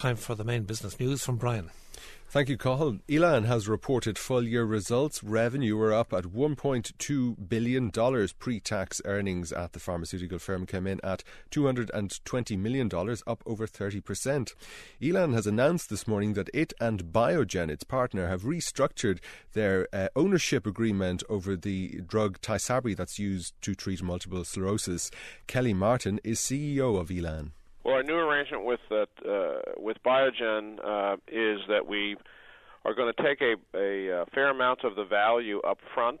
time for the main business news from Brian. Thank you, Cathal. Elan has reported full-year results. Revenue were up at $1.2 billion. Pre-tax earnings at the pharmaceutical firm came in at $220 million, up over 30%. Elan has announced this morning that it and Biogen, its partner, have restructured their ownership agreement over the drug Tysabri that's used to treat multiple sclerosis. Kelly Martin is CEO of Elan. Well, our new arrangement with Biogen is that we are going to take a fair amount of the value up front.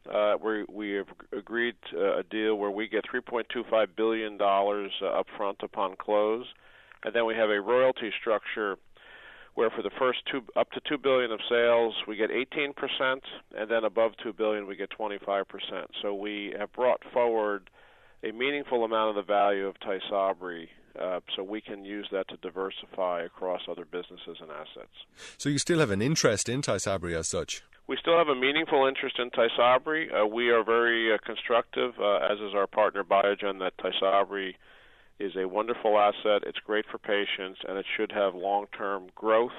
We have agreed to a deal where we get $3.25 billion up front upon close, and then we have a royalty structure where for the first up to $2 billion of sales, we get 18%, and then above $2 billion, we get 25%. So we have brought forward a meaningful amount of the value of Tysabri, so we can use that to diversify across other businesses and assets. So you still have an interest in Tysabri as such? We still have a meaningful interest in Tysabri. We are very constructive, as is our partner Biogen, that Tysabri is a wonderful asset. It's great for patients, and it should have long-term growth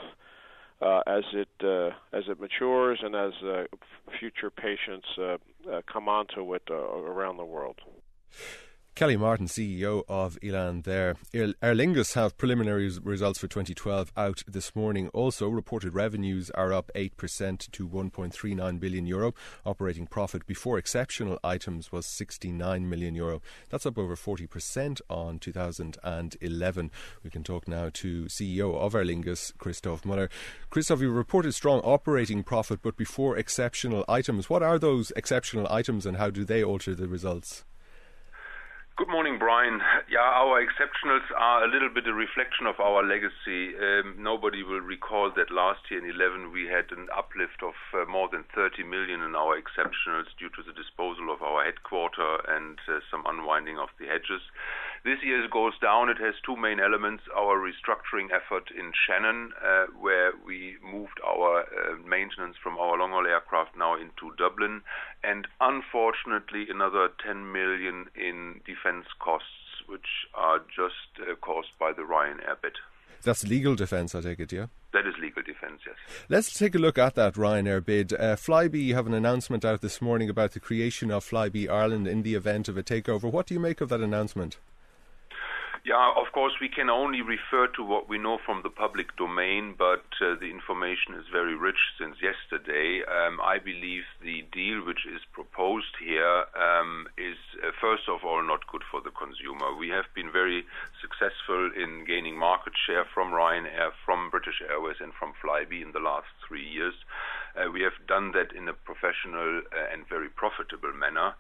as it matures and as future patients come onto it around the world. Kelly Martin, CEO of Elan there. Aer Lingus have preliminary results for 2012 out this morning. Also, reported revenues are up 8% to €1.39 billion. Operating profit before exceptional items was €69 million. That's up over 40% on 2011. We can talk now to CEO of Aer Lingus, Christoph Müller. Christoph, you reported strong operating profit, but before exceptional items. What are those exceptional items and how do they alter the results? Good morning, Brian. Yeah, our exceptionals are a little bit a reflection of our legacy. Nobody will recall that last year in 2011 we had an uplift of more than 30 million in our exceptionals due to the disposal of our headquarter and some unwinding of the hedges. This year it goes down. It has two main elements. Our restructuring effort in Shannon, where we moved our maintenance from our long-haul aircraft now into Dublin, and unfortunately another 10 million in defense costs, which are just caused by the Ryanair bid. That's legal defence, I take it, yeah? That is legal defence, yes. Let's take a look at that Ryanair bid. Flybe have an announcement out this morning about the creation of Flybe Ireland in the event of a takeover. What do you make of that announcement? Yeah, of course, we can only refer to what we know from the public domain, but the information is very rich since yesterday. I believe the deal which is proposed here is, first of all, not good for the consumer. We have been very successful in gaining market share from Ryanair, from British Airways, and from Flybe in the last 3 years. We have done that in a professional and very profitable manner.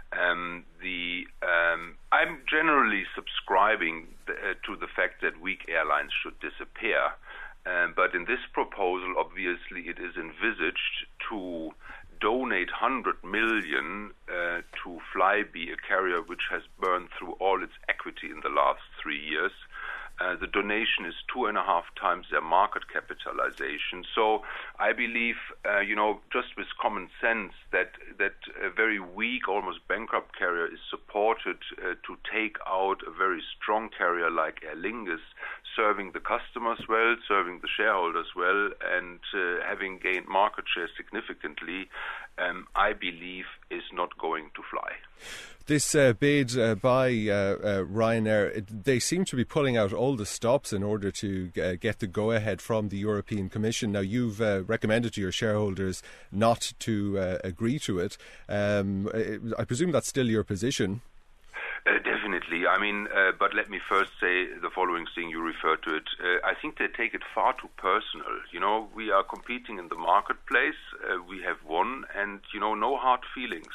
I'm generally subscribing to the fact that weak airlines should disappear, but in this proposal, obviously, it is envisaged to donate 100 million to Flybe, a carrier which has burned through all its equity in the last 3 years. The donation is 2.5 times their market capitalization. So I believe, just with common sense, that a very weak, almost bankrupt carrier is supported to take out a very strong carrier like Aer Lingus, serving the customers well, serving the shareholders well, and having gained market share significantly, I believe is not going to fly. This bid by Ryanair, they seem to be pulling out all the stops in order to get the go-ahead from the European Commission. Now, you've recommended to your shareholders not to agree to it. I presume that's still your position. Definitely. I mean, but let me first say the following thing. You refer to it. I think they take it far too personal. We are competing in the marketplace. We have won, and, no hard feelings.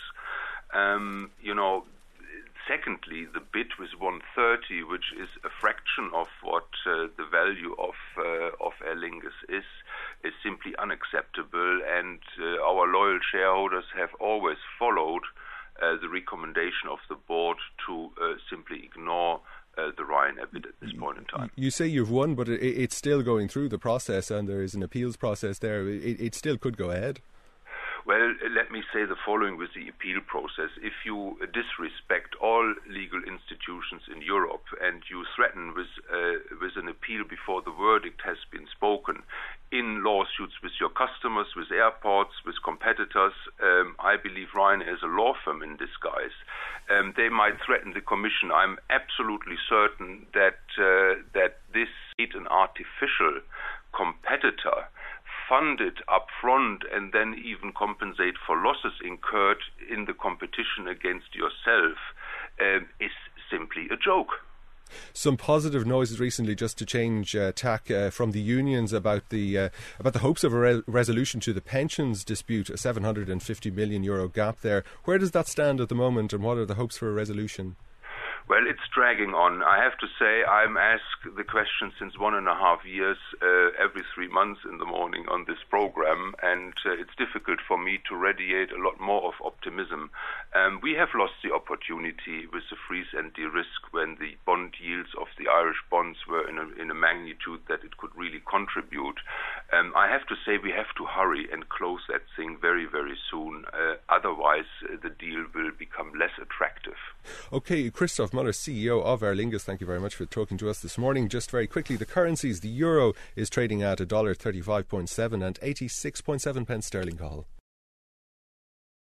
Secondly, the bid was 130, which is a fraction of what the value of Aer Lingus is simply unacceptable, and our loyal shareholders have always followed the recommendation of the board to simply ignore the Ryanair bid at this point in time. You say you've won, but it's still going through the process, and there is an appeals process there. It still could go ahead. Well, let me say the following with the appeal process. If you disrespect all legal institutions in Europe and you threaten with an appeal before the verdict has been spoken in lawsuits with your customers, with airports, with competitors, I believe Ryanair is a law firm in disguise. They might threaten the Commission. I'm absolutely certain that this is an artificial competitor funded up front and then even compensate for losses incurred in the competition against yourself is simply a joke. Some positive noises recently, just to change tack, from the unions about the hopes of a resolution to the pensions dispute, a €750 million gap there. Where does that stand at the moment, and what are the hopes for a resolution? Well, it's dragging on. I have to say, I'm asked the question since 1.5 years, every 3 months in the morning on this program, and it's difficult for me to radiate a lot more of optimism. We have lost the opportunity with the freeze and de-risk when the bond yields of the Irish bonds were in a magnitude that it could really contribute. I have to say we have to hurry and close that thing very, very soon. Otherwise, the deal will become less attractive. Okay, Christoph Muller, CEO of Aer Lingus, thank you very much for talking to us this morning. Just very quickly, the currencies, the euro is trading at $1.35.7 and 86.7 pence sterling call.